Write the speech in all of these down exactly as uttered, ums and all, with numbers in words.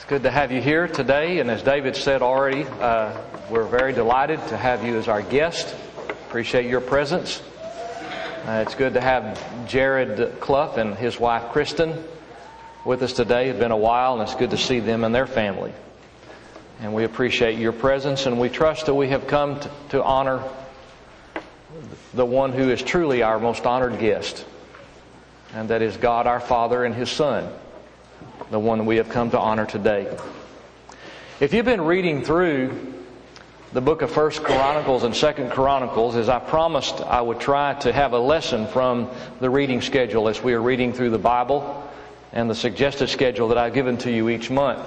Good to have you here today, and as David said already, uh, we're very delighted to have you as our guest. Appreciate your presence. Uh, it's good to have Jared Clough and his wife Kristen with us today. It's been a while, and it's good to see them and their family. And we appreciate your presence, and we trust that we have come to, to honor the one who is truly our most honored guest, and that is God our Father and His Son, the one that we have come to honor today. If you've been reading through the book of First Chronicles and Second Chronicles, as I promised I would try to have a lesson from the reading schedule as we are reading through the Bible and the suggested schedule that I've given to you each month.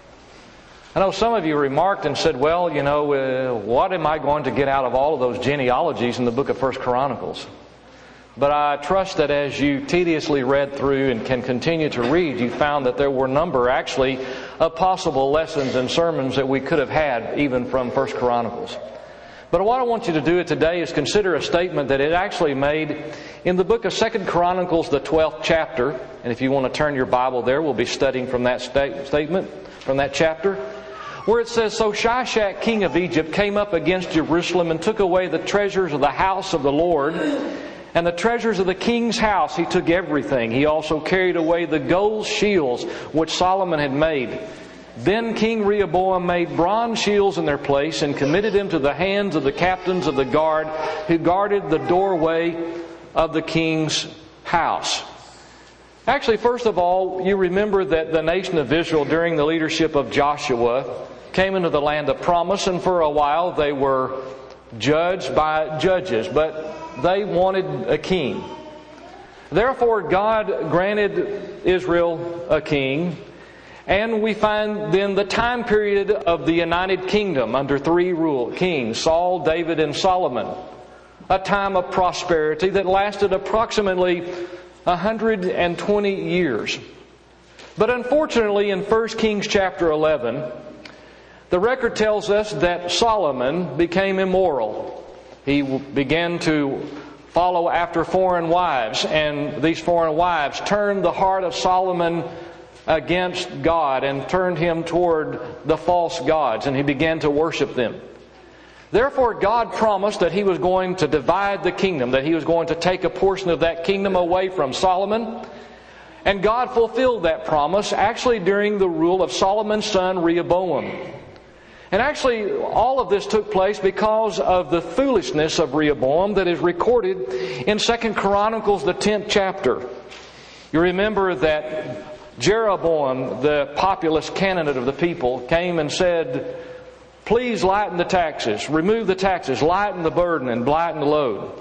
I know some of you remarked and said, well, you know, uh, what am I going to get out of all of those genealogies in the book of First Chronicles? But I trust that as you tediously read through and can continue to read, you found that there were a number, actually, of possible lessons and sermons that we could have had even from First Chronicles. But what I want you to do today is consider a statement that it actually made in the book of Second Chronicles, the twelfth chapter. And if you want to turn your Bible there, we'll be studying from that sta- statement, from that chapter, where it says, So Shishak, king of Egypt, came up against Jerusalem and took away the treasures of the house of the Lord, and the treasures of the king's house. He took everything. He also carried away the gold shields which Solomon had made. Then King Rehoboam made bronze shields in their place and committed them to the hands of the captains of the guard who guarded the doorway of the king's house. Actually, first of all, you remember that the nation of Israel during the leadership of Joshua came into the land of promise, and for a while they were judged by judges, but they wanted a king. Therefore, God granted Israel a king, and we find then the time period of the United Kingdom under three rule kings, Saul, David, and Solomon. A time of prosperity that lasted approximately one hundred twenty years. But unfortunately, in First Kings chapter eleven, the record tells us that Solomon became immoral. He began to follow after foreign wives, and these foreign wives turned the heart of Solomon against God and turned him toward the false gods, and he began to worship them. Therefore, God promised that He was going to divide the kingdom, that He was going to take a portion of that kingdom away from Solomon. And God fulfilled that promise actually during the rule of Solomon's son Rehoboam. And actually, all of this took place because of the foolishness of Rehoboam that is recorded in Second Chronicles, the tenth chapter. You remember that Jeroboam, the populous candidate of the people, came and said, please lighten the taxes, remove the taxes, lighten the burden, and lighten the load.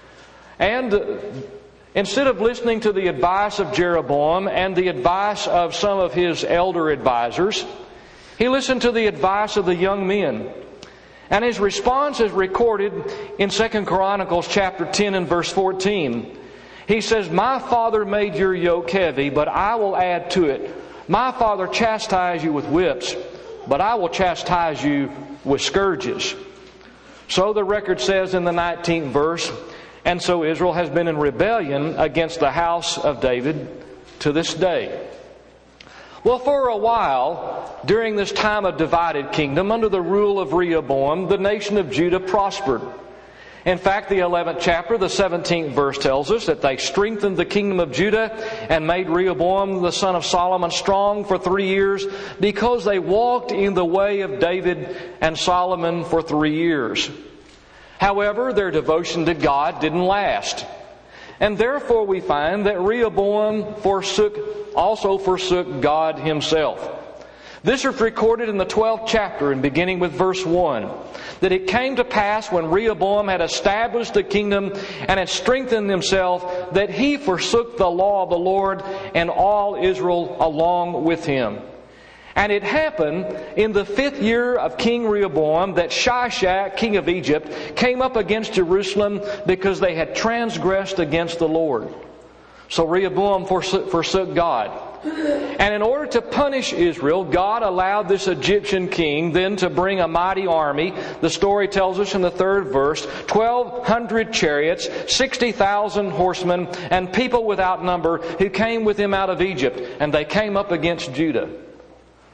And instead of listening to the advice of Jeroboam and the advice of some of his elder advisors, he listened to the advice of the young men. And his response is recorded in Second Chronicles chapter ten and verse fourteen. He says, My father made your yoke heavy, but I will add to it. My father chastised you with whips, but I will chastise you with scourges. So the record says in the nineteenth verse, and so Israel has been in rebellion against the house of David to this day. Well, for a while, during this time of divided kingdom, under the rule of Rehoboam, the nation of Judah prospered. In fact, the eleventh chapter, the seventeenth verse tells us that they strengthened the kingdom of Judah and made Rehoboam, the son of Solomon, strong for three years because they walked in the way of David and Solomon for three years. However, their devotion to God didn't last. And therefore we find that Rehoboam forsook, also forsook God Himself. This is recorded in the twelfth chapter and beginning with verse one. That it came to pass when Rehoboam had established the kingdom and had strengthened himself, that he forsook the law of the Lord and all Israel along with him. And it happened in the fifth year of King Rehoboam that Shishak, king of Egypt, came up against Jerusalem because they had transgressed against the Lord. So Rehoboam forsook, forsook God. And in order to punish Israel, God allowed this Egyptian king then to bring a mighty army. The story tells us in the third verse, twelve hundred chariots, sixty thousand horsemen, and people without number who came with him out of Egypt. And they came up against Judah.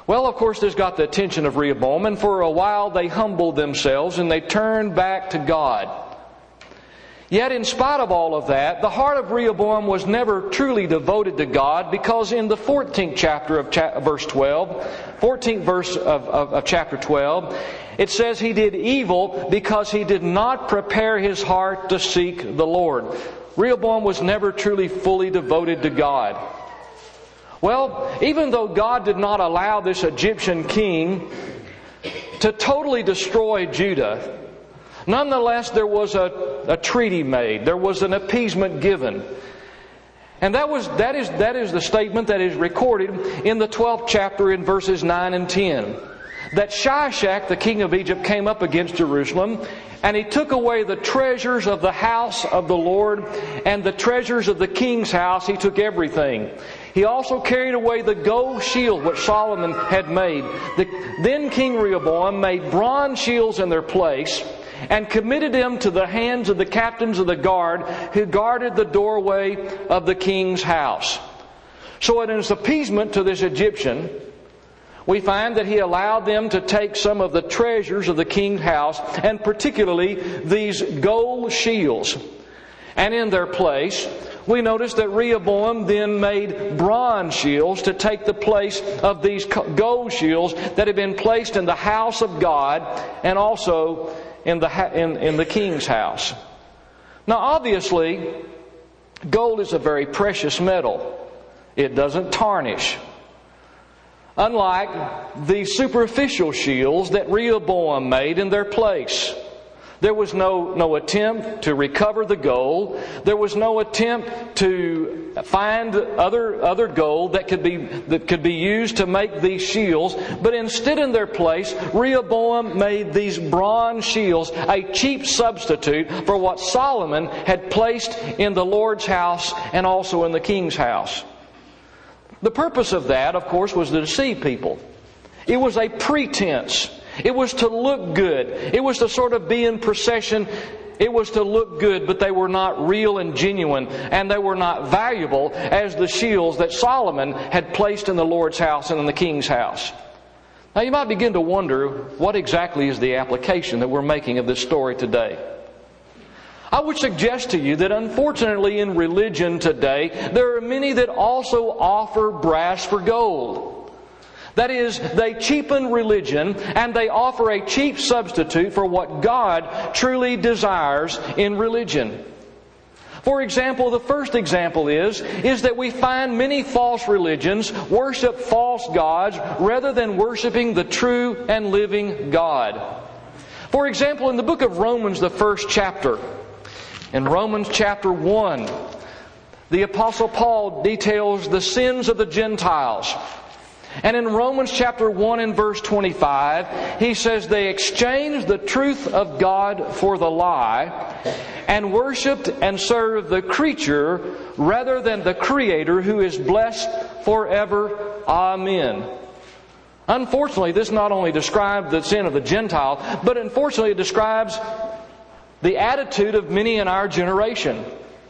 Well, of course, this got the attention of Rehoboam, and for a while they humbled themselves and they turned back to God. Yet in spite of all of that, the heart of Rehoboam was never truly devoted to God, because in the fourteenth chapter of cha- verse twelve, fourteenth verse of, of, of chapter twelve, it says he did evil because he did not prepare his heart to seek the Lord. Rehoboam was never truly fully devoted to God. Well, even though God did not allow this Egyptian king to totally destroy Judah, nonetheless there was a, a treaty made. There was an appeasement given. And that was that is that is the statement that is recorded in the twelfth chapter in verses nine and ten. That Shishak, the king of Egypt, came up against Jerusalem, and he took away the treasures of the house of the Lord and the treasures of the king's house. He took everything. He also carried away the gold shield which Solomon had made. The, then King Rehoboam made bronze shields in their place and committed them to the hands of the captains of the guard who guarded the doorway of the king's house. So in his appeasement to this Egyptian, we find that he allowed them to take some of the treasures of the king's house, and particularly these gold shields. And in their place, we notice that Rehoboam then made bronze shields to take the place of these gold shields that had been placed in the house of God and also in the, in, in the king's house. Now obviously, gold is a very precious metal. It doesn't tarnish. Unlike the superficial shields that Rehoboam made in their place. There was no, no attempt to recover the gold. There was no attempt to find other, other gold that could be, that could be used to make these shields. But instead, in their place, Rehoboam made these bronze shields, a cheap substitute for what Solomon had placed in the Lord's house and also in the king's house. The purpose of that, of course, was to deceive people. It was a pretense. It was to look good. It was to sort of be in procession. It was to look good, but they were not real and genuine, and they were not valuable as the shields that Solomon had placed in the Lord's house and in the king's house. Now you might begin to wonder, what exactly is the application that we're making of this story today? I would suggest to you that unfortunately in religion today, there are many that also offer brass for gold. That is, they cheapen religion and they offer a cheap substitute for what God truly desires in religion. For example, the first example is, is that we find many false religions worship false gods rather than worshiping the true and living God. For example, in the book of Romans, the first chapter, in Romans chapter one, the Apostle Paul details the sins of the Gentiles. And in Romans chapter one and verse twenty-five, he says they exchanged the truth of God for the lie and worshipped and served the creature rather than the Creator, who is blessed forever. Amen. Unfortunately, this not only describes the sin of the Gentile, but unfortunately it describes the attitude of many in our generation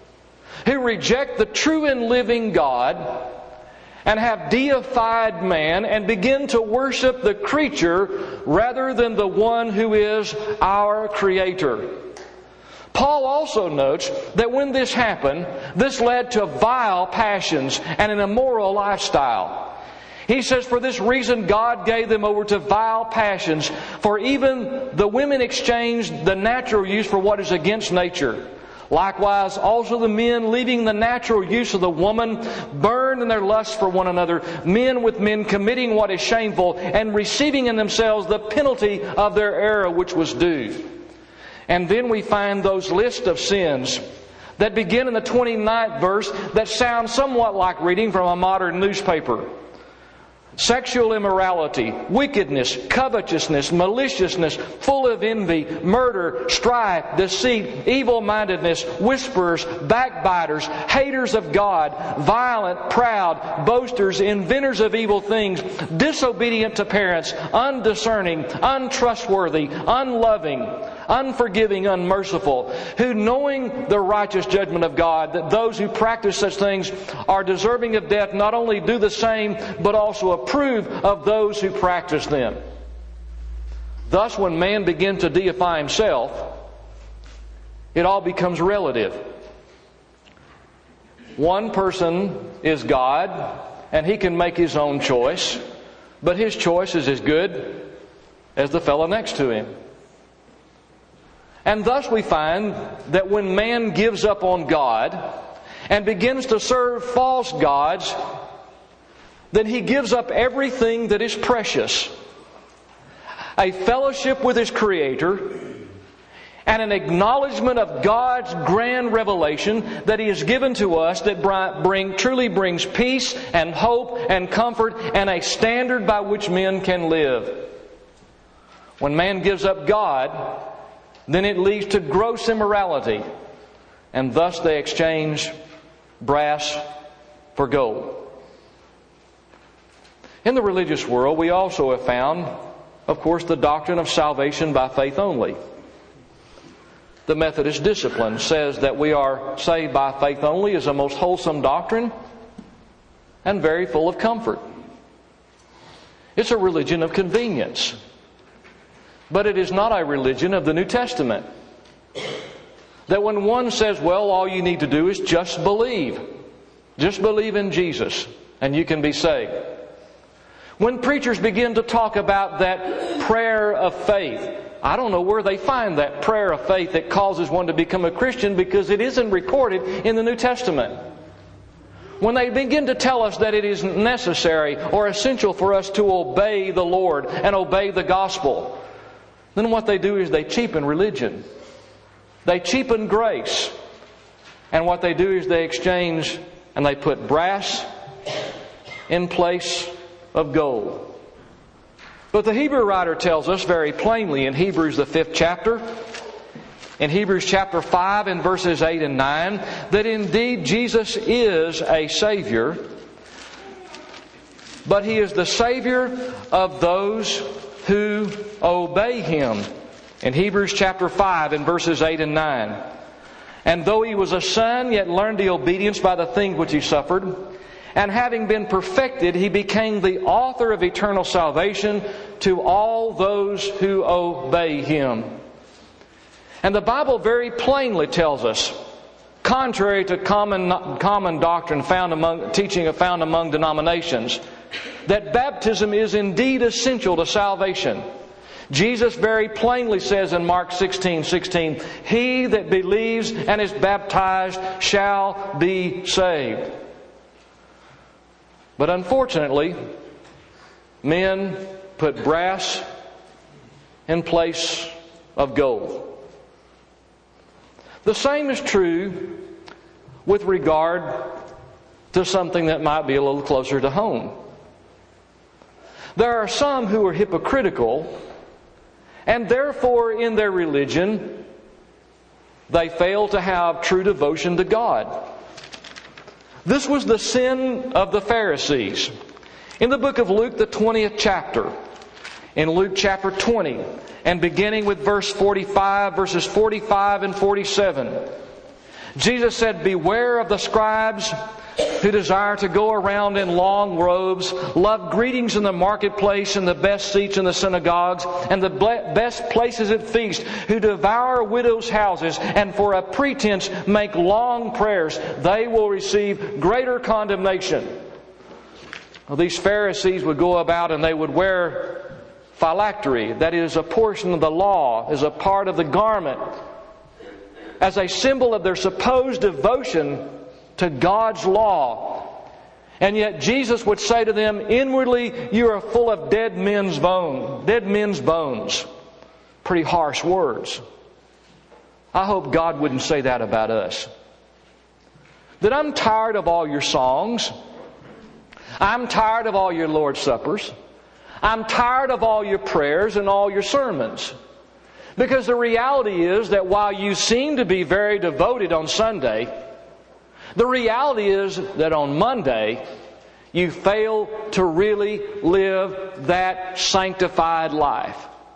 who reject the true and living God and have deified man and begin to worship the creature rather than the one who is our Creator. Paul also notes that when this happened, this led to vile passions and an immoral lifestyle. He says, for this reason God gave them over to vile passions, for even the women exchanged the natural use for what is against nature. Likewise, also the men, leaving the natural use of the woman, burned in their lust for one another, men with men committing what is shameful, and receiving in themselves the penalty of their error which was due. And then we find those lists of sins that begin in the twenty-ninth verse that sound somewhat like reading from a modern newspaper. Sexual immorality, wickedness, covetousness, maliciousness, full of envy, murder, strife, deceit, evil-mindedness, whisperers, backbiters, haters of God, violent, proud, boasters, inventors of evil things, disobedient to parents, undiscerning, untrustworthy, unloving, unforgiving, unmerciful, who, knowing the righteous judgment of God, that those who practice such things are deserving of death, not only do the same, but also approve of those who practice them. Thus, when man begins to deify himself, it all becomes relative. One person is God, and he can make his own choice, but his choice is as good as the fellow next to him. And thus we find that when man gives up on God and begins to serve false gods, then he gives up everything that is precious. A fellowship with his Creator, and an acknowledgement of God's grand revelation that He has given to us that bring, truly brings peace and hope and comfort and a standard by which men can live. When man gives up God, then it leads to gross immorality, and thus they exchange brass for gold. In the religious world, we also have found, of course, the doctrine of salvation by faith only. The Methodist discipline says that we are saved by faith only is a most wholesome doctrine and very full of comfort. It's a religion of convenience. But it is not a religion of the New Testament. That when one says, well, all you need to do is just believe. Just believe in Jesus and you can be saved. When preachers begin to talk about that prayer of faith, I don't know where they find that prayer of faith that causes one to become a Christian, because it isn't recorded in the New Testament. When they begin to tell us that it is necessary or essential for us to obey the Lord and obey the gospel, then what they do is they cheapen religion. They cheapen grace. And what they do is they exchange and they put brass in place of gold. But the Hebrew writer tells us very plainly in Hebrews the fifth chapter, in Hebrews chapter five and verses eight and nine, that indeed Jesus is a Savior, but He is the Savior of those who obey Him. In Hebrews chapter five and verses eight and nine. And though He was a Son, yet learned the obedience by the things which He suffered. And having been perfected, He became the author of eternal salvation to all those who obey Him. And the Bible very plainly tells us, contrary to common common doctrine found among teaching found among denominations, that baptism is indeed essential to salvation. Jesus very plainly says in Mark sixteen sixteen, "He that believes and is baptized shall be saved." But unfortunately, men put brass in place of gold. The same is true with regard to something that might be a little closer to home. There are some who are hypocritical, and therefore in their religion they fail to have true devotion to God. This was the sin of the Pharisees. In the book of Luke, the twentieth chapter, in Luke chapter twenty, and beginning with verse forty-five, verses forty-five and forty-seven, Jesus said, "Beware of the scribes who desire to go around in long robes, love greetings in the marketplace and the best seats in the synagogues and the best places at feasts, who devour widows' houses and for a pretense make long prayers. They will receive greater condemnation." Well, these Pharisees would go about and they would wear phylactery, that is a portion of the law, as a part of the garment, as a symbol of their supposed devotion to God's law. And yet Jesus would say to them, "Inwardly you are full of dead men's bones." Dead men's bones. Pretty harsh words. I hope God wouldn't say that about us. That I'm tired of all your songs. I'm tired of all your Lord's Suppers. I'm tired of all your prayers and all your sermons. Because the reality is that while you seem to be very devoted on Sunday, the reality is that on Monday, you fail to really live that sanctified life.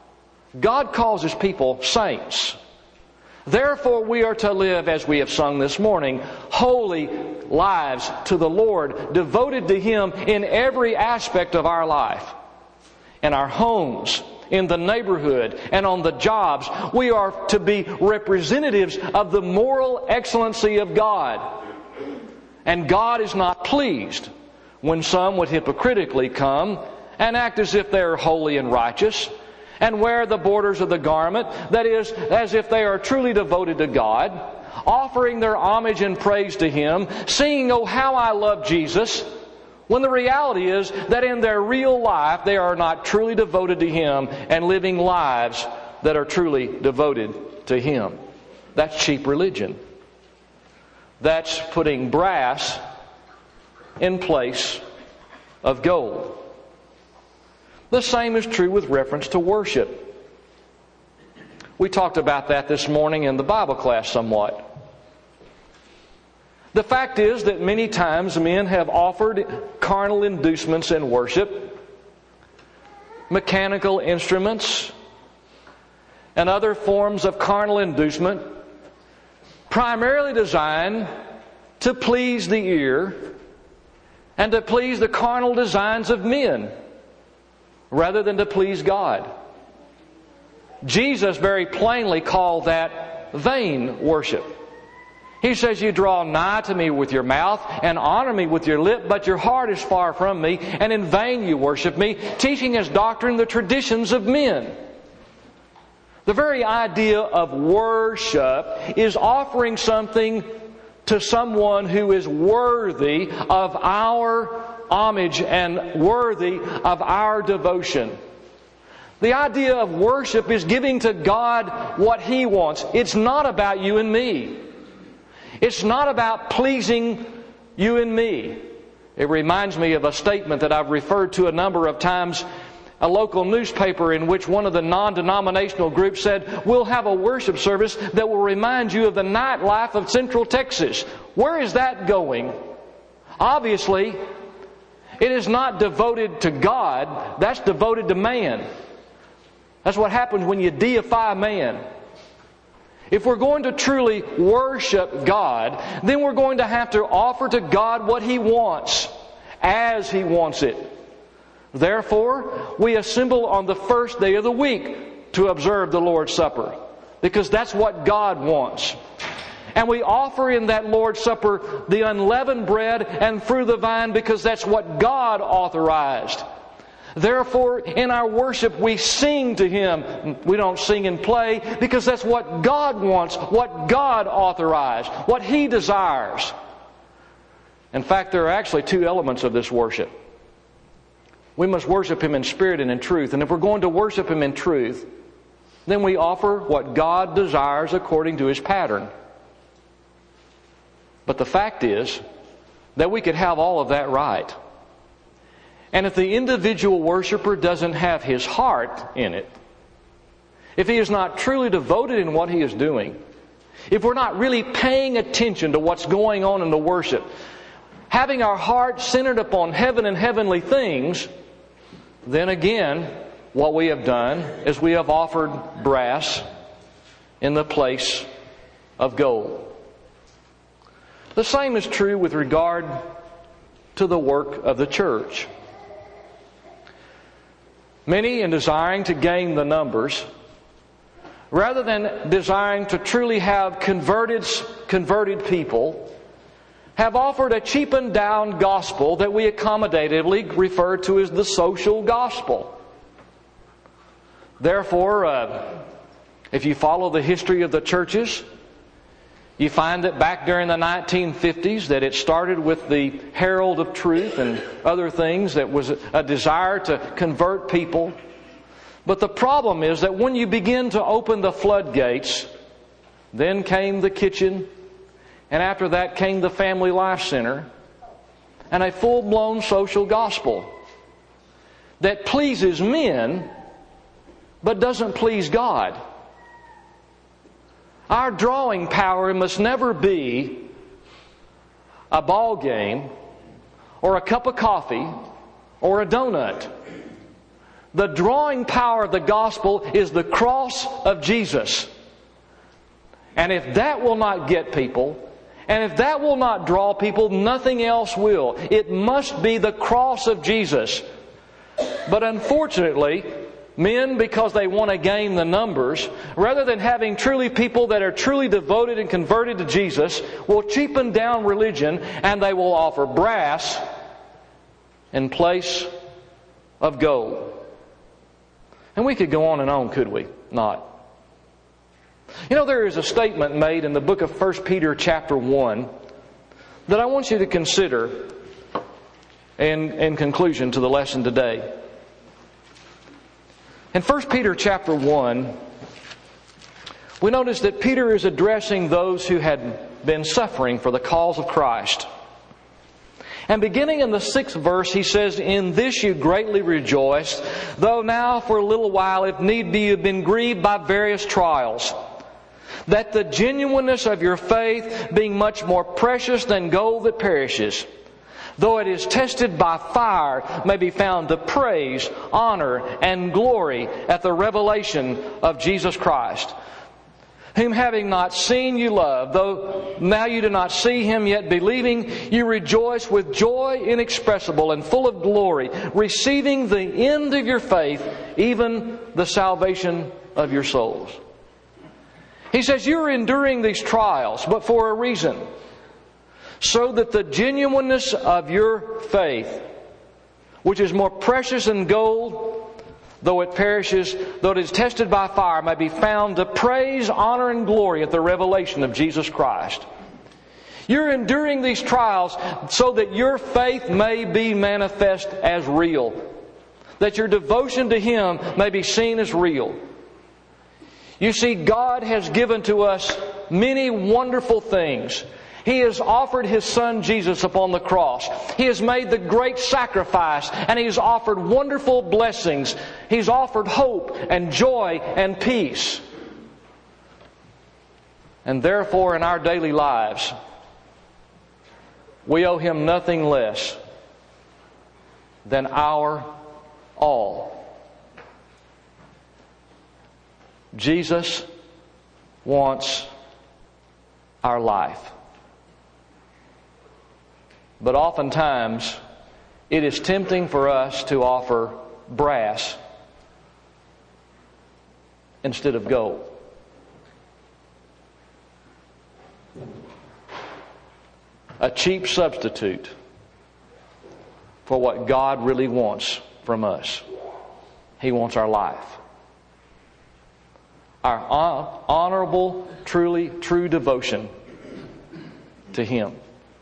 God calls His people saints. Therefore we are to live, as we have sung this morning, holy lives to the Lord, devoted to Him in every aspect of our life. In our homes, in the neighborhood, and on the jobs, we are to be representatives of the moral excellency of God. And God is not pleased when some would hypocritically come and act as if they are holy and righteous, and wear the borders of the garment, that is, as if they are truly devoted to God, offering their homage and praise to Him, singing, "Oh, how I love Jesus," when the reality is that in their real life they are not truly devoted to Him and living lives that are truly devoted to Him. That's cheap religion. That's putting brass in place of gold. The same is true with reference to worship. We talked about that this morning in the Bible class somewhat. The fact is that many times men have offered carnal inducements in worship, mechanical instruments, and other forms of carnal inducement, primarily designed to please the ear and to please the carnal designs of men, rather than to please God. Jesus very plainly called that vain worship. He says, "You draw nigh to me with your mouth and honor me with your lip, but your heart is far from me, and in vain you worship me, teaching as doctrine the traditions of men." The very idea of worship is offering something to someone who is worthy of our homage and worthy of our devotion. The idea of worship is giving to God what He wants. It's not about you and me. It's not about pleasing you and me. It reminds me of a statement that I've referred to a number of times. A local newspaper in which one of the non-denominational groups said, "We'll have a worship service that will remind you of the nightlife of Central Texas." Where is that going? Obviously, it is not devoted to God. That's devoted to man. That's what happens when you deify man. If we're going to truly worship God, then we're going to have to offer to God what He wants, as He wants it. Therefore, we assemble on the first day of the week to observe the Lord's Supper, because that's what God wants. And we offer in that Lord's Supper the unleavened bread and fruit of the vine, because that's what God authorized. Therefore, in our worship, we sing to Him. We don't sing and play, because that's what God wants, what God authorized, what He desires. In fact, there are actually two elements of this worship. We must worship Him in spirit and in truth. And if we're going to worship Him in truth, then we offer what God desires according to His pattern. But the fact is that we could have all of that right. And if the individual worshiper doesn't have his heart in it, if he is not truly devoted in what he is doing, if we're not really paying attention to what's going on in the worship, having our heart centered upon heaven and heavenly things, then again, what we have done is we have offered brass in the place of gold. The same is true with regard to the work of the church. Many, in desiring to gain the numbers, rather than desiring to truly have converted, converted people, have offered a cheapened down gospel that we accommodatively refer to as the social gospel. Therefore, uh, if you follow the history of the churches, you find that back during the nineteen fifties that it started with the Herald of Truth and other things that was a desire to convert people. But the problem is that when you begin to open the floodgates, then came the kitchen, and after that came the Family Life Center, and a full-blown social gospel that pleases men but doesn't please God. Our drawing power must never be a ball game or a cup of coffee or a donut. The drawing power of the gospel is the cross of Jesus. And if that will not get people, and if that will not draw people, nothing else will. It must be the cross of Jesus. But unfortunately, men, because they want to gain the numbers, rather than having truly people that are truly devoted and converted to Jesus, will cheapen down religion, and they will offer brass in place of gold. And we could go on and on, could we? Not. You know, there is a statement made in the book of First Peter chapter one that I want you to consider in, in conclusion to the lesson today. In First Peter chapter one, we notice that Peter is addressing those who had been suffering for the cause of Christ. And beginning in the sixth verse, he says, "In this you greatly rejoice, though now for a little while, if need be, you have been grieved by various trials, that the genuineness of your faith, being much more precious than gold that perishes, though it is tested by fire, may be found to praise, honor, and glory at the revelation of Jesus Christ, whom having not seen you love, though now you do not see Him, yet believing you rejoice with joy inexpressible and full of glory, receiving the end of your faith, even the salvation of your souls." He says you're enduring these trials, but for a reason. So that the genuineness of your faith, which is more precious than gold, though it perishes, though it is tested by fire, may be found to praise, honor, and glory at the revelation of Jesus Christ. You're enduring these trials so that your faith may be manifest as real, that your devotion to Him may be seen as real. You see, God has given to us many wonderful things. He has offered His Son Jesus upon the cross. He has made the great sacrifice, and He's offered wonderful blessings. He's offered hope and joy and peace. And therefore, in our daily lives, we owe Him nothing less than our all. Jesus wants our life. But oftentimes, it is tempting for us to offer brass instead of gold. A cheap substitute for what God really wants from us. He wants our life. Our honorable, truly true devotion to Him.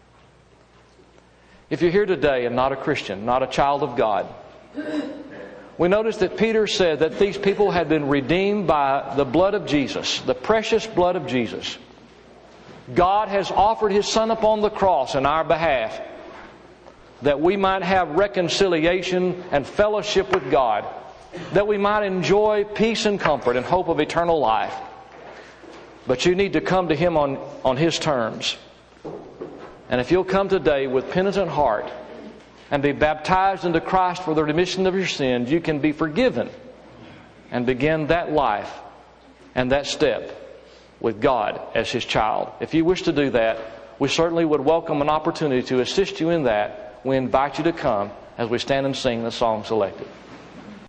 If you're here today and not a Christian, not a child of God, we notice that Peter said that these people had been redeemed by the blood of Jesus, the precious blood of Jesus. God has offered His Son upon the cross in our behalf, that we might have reconciliation and fellowship with God, that we might enjoy peace and comfort and hope of eternal life. But you need to come to Him on, on His terms. And if you'll come today with penitent heart and be baptized into Christ for the remission of your sins, you can be forgiven and begin that life and that step with God as His child. If you wish to do that, we certainly would welcome an opportunity to assist you in that. We invite you to come as we stand and sing the song selected.